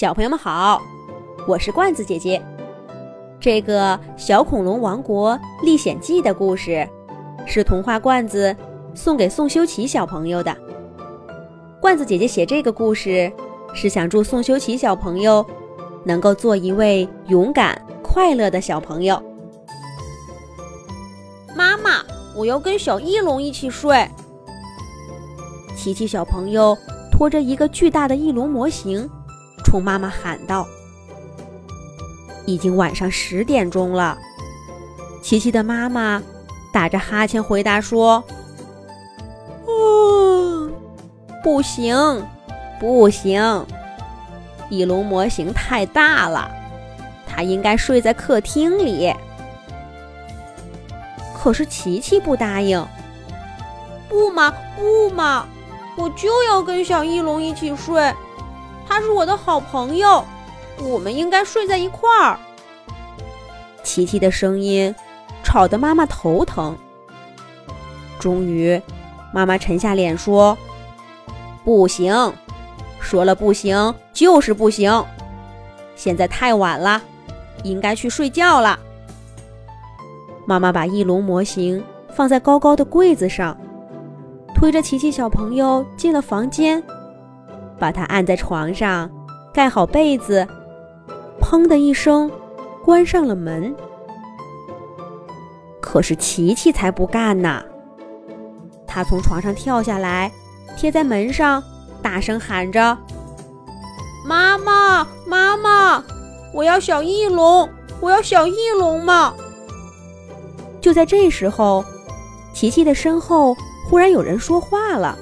小朋友们好，我是罐子姐姐。这个小恐龙王国历险记的故事是童话罐子送给宋修齐小朋友的。罐子姐姐写这个故事是想祝宋修齐小朋友能够做一位勇敢快乐的小朋友。 妈妈，我要跟小翼龙一起睡。 琪琪小朋友拖着一个巨大的翼龙模型冲妈妈喊道。已经晚上10点钟了，琪琪的妈妈打着哈欠回答说，不行不行，翼龙模型太大了，它应该睡在客厅里。可是琪琪不答应。 不嘛不嘛，我就要跟小翼龙一起睡，他是我的好朋友，我们应该睡在一块儿。 琪琪的声音吵得妈妈头疼。终于妈妈沉下脸说，不行，说了不行就是不行，现在太晚了，应该去睡觉了。妈妈把翼龙模型放在高高的柜子上，推着琪琪小朋友进了房间，把他按在床上，盖好被子，砰的一声关上了门。可是琪琪才不干呢，他从床上跳下来，贴在门上，大声喊着， 妈妈妈妈，我要小翼龙，我要小翼龙嘛。 就在这时候，琪琪的身后忽然有人说话了，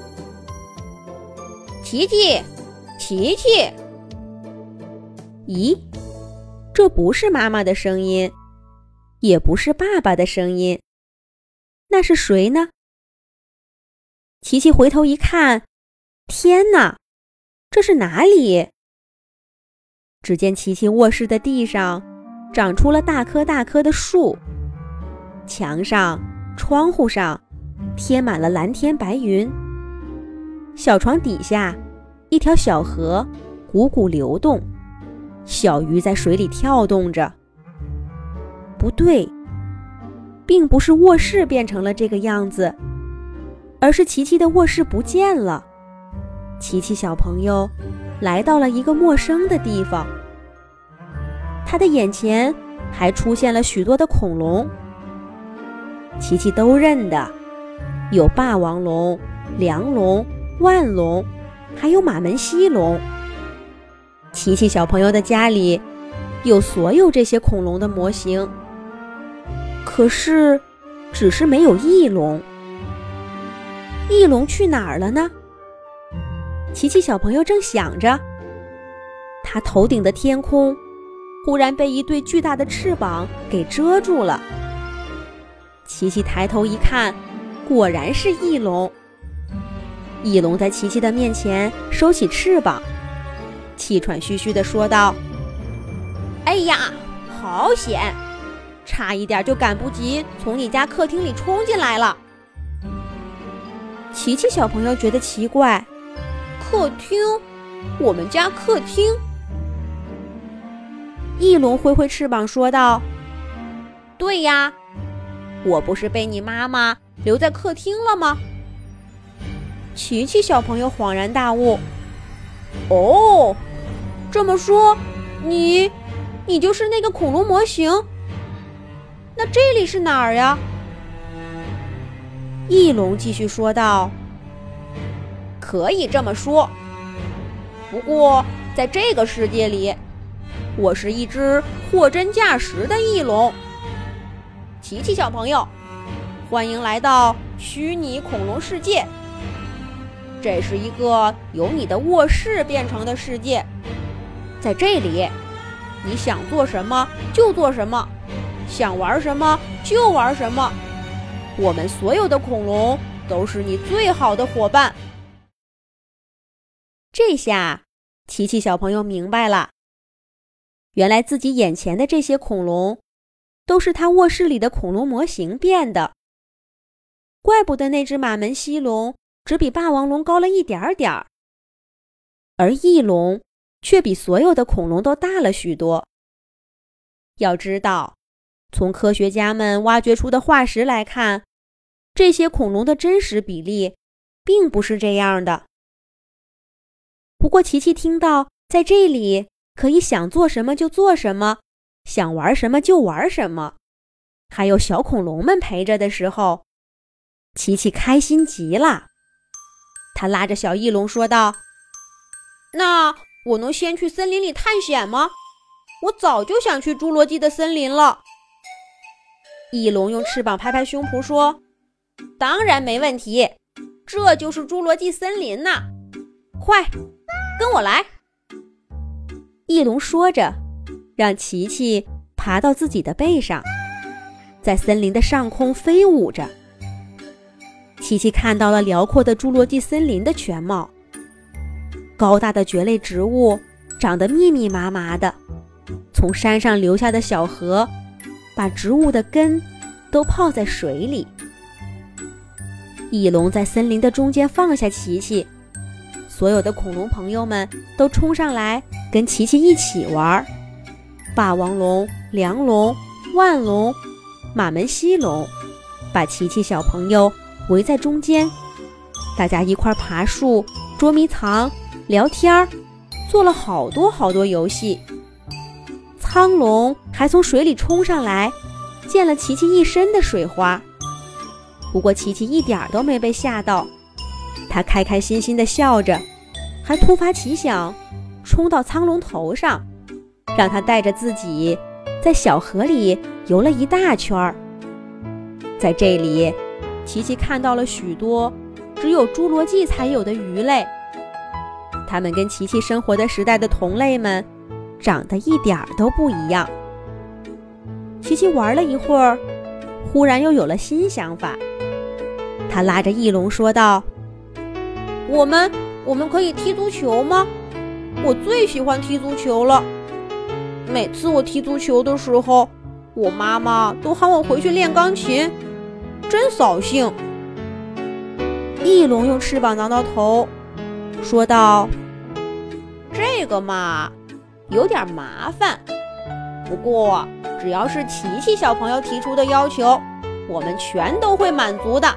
琪琪琪琪。 咦，这不是妈妈的声音，也不是爸爸的声音，那是谁呢？琪琪回头一看，天哪，这是哪里？只见琪琪卧室的地上长出了大棵大棵的树，墙上窗户上贴满了蓝天白云，小床底下一条小河汩汩流动，小鱼在水里跳动着。不对，并不是卧室变成了这个样子，而是琪琪的卧室不见了。琪琪小朋友来到了一个陌生的地方，他的眼前还出现了许多的恐龙，琪琪都认得，有霸王龙、梁龙、万龙，还有马门溪龙。琪琪小朋友的家里有所有这些恐龙的模型，可是只是没有翼龙。翼龙去哪儿了呢？琪琪小朋友正想着，他头顶的天空忽然被一对巨大的翅膀给遮住了。琪琪抬头一看，果然是翼龙。翼龙在琪琪的面前收起翅膀，气喘吁吁地说道， 哎呀，好险，差一点就赶不及从你家客厅里冲进来了。 琪琪小朋友觉得奇怪， 客厅？我们家客厅？ 翼龙挥挥翅膀说道， 对呀，我不是被你妈妈留在客厅了吗？ 琪琪小朋友恍然大悟， 哦，这么说，你就是那个恐龙模型？那这里是哪儿呀？ 翼龙继续说道， 可以这么说，不过在这个世界里，我是一只货真价实的翼龙。琪琪小朋友，欢迎来到虚拟恐龙世界。这是一个由你的卧室变成的世界，在这里，你想做什么就做什么，想玩什么就玩什么。我们所有的恐龙都是你最好的伙伴。 这下，琪琪小朋友明白了，原来自己眼前的这些恐龙都是他卧室里的恐龙模型变的。怪不得那只马门溪龙只比霸王龙高了一点点，而翼龙却比所有的恐龙都大了许多。要知道，从科学家们挖掘出的化石来看，这些恐龙的真实比例并不是这样的。不过琪琪听到在这里可以想做什么就做什么，想玩什么就玩什么，还有小恐龙们陪着的时候，琪琪开心极了。他拉着小翼龙说道： 那我能先去森林里探险吗？我早就想去侏罗纪的森林了。 翼龙用翅膀拍拍胸脯说： 当然没问题，这就是侏罗纪森林呐！快，跟我来。 翼龙说着，让琪琪爬到自己的背上，在森林的上空飞舞着。琪琪看到了辽阔的侏罗纪森林的全貌，高大的蕨类植物长得密密麻麻的，从山上流下的小河把植物的根都泡在水里。翼龙在森林的中间放下琪琪，所有的恐龙朋友们都冲上来跟琪琪一起玩。霸王龙、梁龙、腕龙、马门溪龙把琪琪小朋友围在中间，大家一块爬树、捉迷藏、聊天，做了好多好多游戏。苍龙还从水里冲上来，溅了琪琪一身的水花。不过琪琪一点都没被吓到，他开开心心地笑着，还突发奇想，冲到苍龙头上，让他带着自己在小河里游了一大圈。在这里，琪琪看到了许多只有侏罗纪才有的鱼类，它们跟琪琪生活的时代的同类们长得一点都不一样。琪琪玩了一会儿，忽然又有了新想法。他拉着翼龙说道： 我们可以踢足球吗？我最喜欢踢足球了。每次我踢足球的时候，我妈妈都喊我回去练钢琴，真扫兴。 翼龙用翅膀挠挠头，说道： 这个嘛，有点麻烦。不过，只要是琪琪小朋友提出的要求，我们全都会满足的。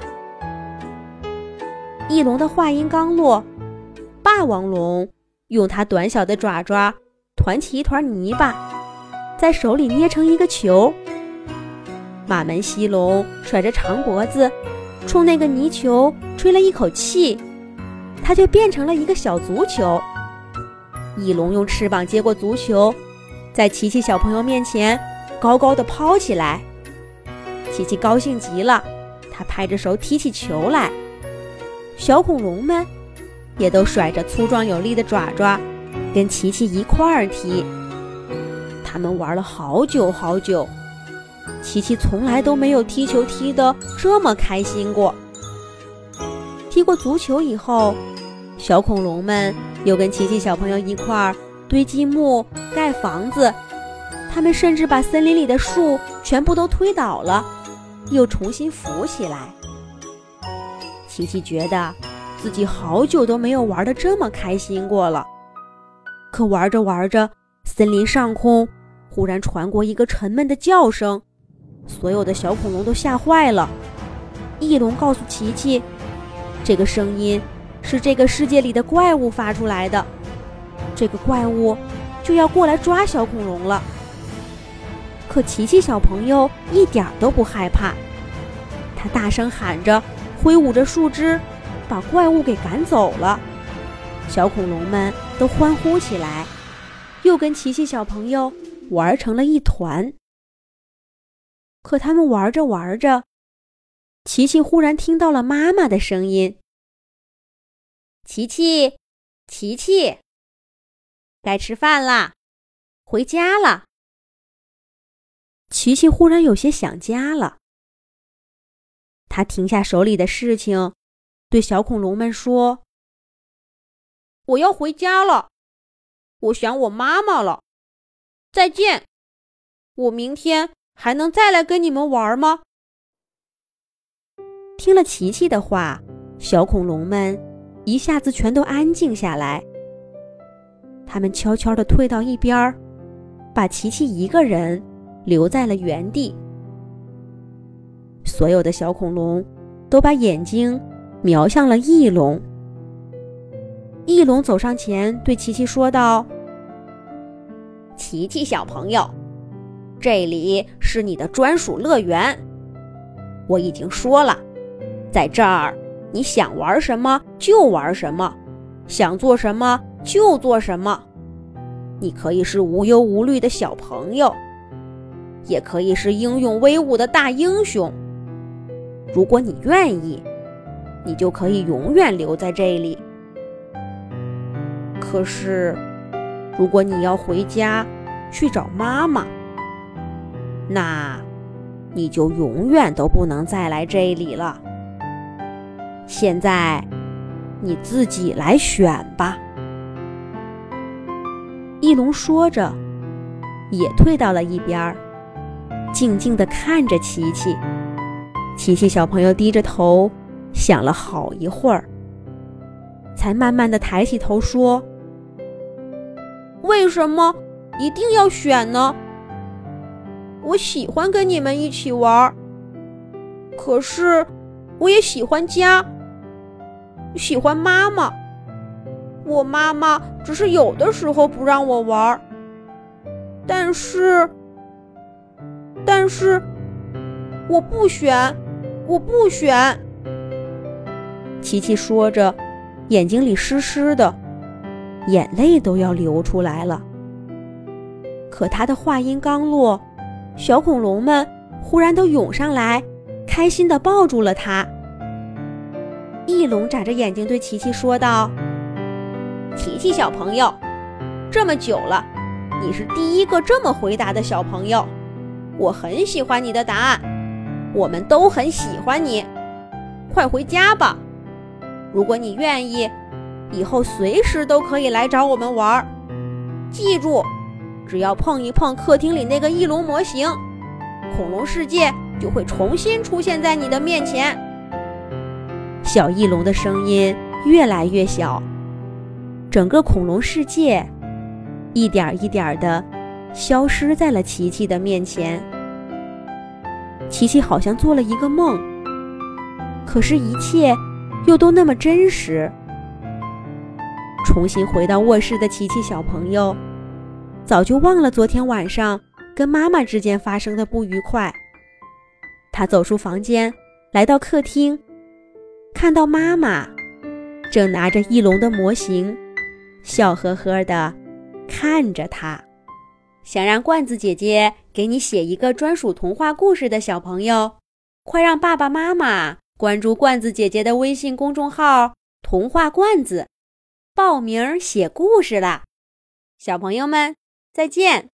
翼龙的话音刚落，霸王龙用它短小的爪爪团起一团泥巴，在手里捏成一个球。马门溪龙甩着长脖子，冲那个泥球吹了一口气，它就变成了一个小足球。翼龙用翅膀接过足球，在琪琪小朋友面前高高的抛起来。琪琪高兴极了，他拍着手踢起球来。小恐龙们也都甩着粗壮有力的爪爪，跟琪琪一块儿踢。他们玩了好久好久，琪琪从来都没有踢球踢得这么开心过。踢过足球以后，小恐龙们又跟琪琪小朋友一块儿堆积木、盖房子，他们甚至把森林里的树全部都推倒了，又重新扶起来。琪琪觉得自己好久都没有玩得这么开心过了。可玩着玩着，森林上空忽然传过一个沉闷的叫声，所有的小恐龙都吓坏了。翼龙告诉琪琪，这个声音是这个世界里的怪物发出来的，这个怪物就要过来抓小恐龙了。可琪琪小朋友一点都不害怕，他大声喊着，挥舞着树枝，把怪物给赶走了。小恐龙们都欢呼起来，又跟琪琪小朋友玩成了一团。可他们玩着玩着，琪琪忽然听到了妈妈的声音：琪琪，琪琪，该吃饭啦，回家了。琪琪忽然有些想家了，他停下手里的事情，对小恐龙们说： 我要回家了，我想我妈妈了，再见，我明天还能再来跟你们玩吗？ 听了琪琪的话，小恐龙们一下子全都安静下来。 他们悄悄地退到一边，把琪琪一个人留在了原地。所有的小恐龙都把眼睛瞄向了翼龙。翼龙走上前对琪琪说道： 琪琪小朋友，这里是你的专属乐园。我已经说了，在这儿你想玩什么就玩什么，想做什么就做什么。你可以是无忧无虑的小朋友，也可以是英勇威武的大英雄。如果你愿意，你就可以永远留在这里。可是，如果你要回家去找妈妈，那你就永远都不能再来这里了。现在，你自己来选吧。翼龙说着，也退到了一边，静静地看着琪琪。琪琪小朋友低着头，想了好一会儿，才慢慢地抬起头说：为什么一定要选呢？我喜欢跟你们一起玩，可是我也喜欢家，喜欢妈妈。我妈妈只是有的时候不让我玩，但是我不选。琪琪说着，眼睛里湿湿的，眼泪都要流出来了。可他的话音刚落，小恐龙们忽然都涌上来，开心地抱住了他。翼龙眨着眼睛对琪琪说道：琪琪小朋友，这么久了，你是第一个这么回答的小朋友，我很喜欢你的答案，我们都很喜欢你。快回家吧，如果你愿意，以后随时都可以来找我们玩。记住，只要碰一碰客厅里那个翼龙模型，恐龙世界就会重新出现在你的面前。小翼龙的声音越来越小，整个恐龙世界一点一点地消失在了琪琪的面前。琪琪好像做了一个梦，可是一切又都那么真实。重新回到卧室的琪琪小朋友早就忘了昨天晚上跟妈妈之间发生的不愉快。他走出房间，来到客厅，看到妈妈正拿着翼龙的模型，笑呵呵地看着他。想让罐子姐姐给你写一个专属童话故事的小朋友，快让爸爸妈妈关注罐子姐姐的微信公众号童话罐子，报名写故事啦。小朋友们，再见。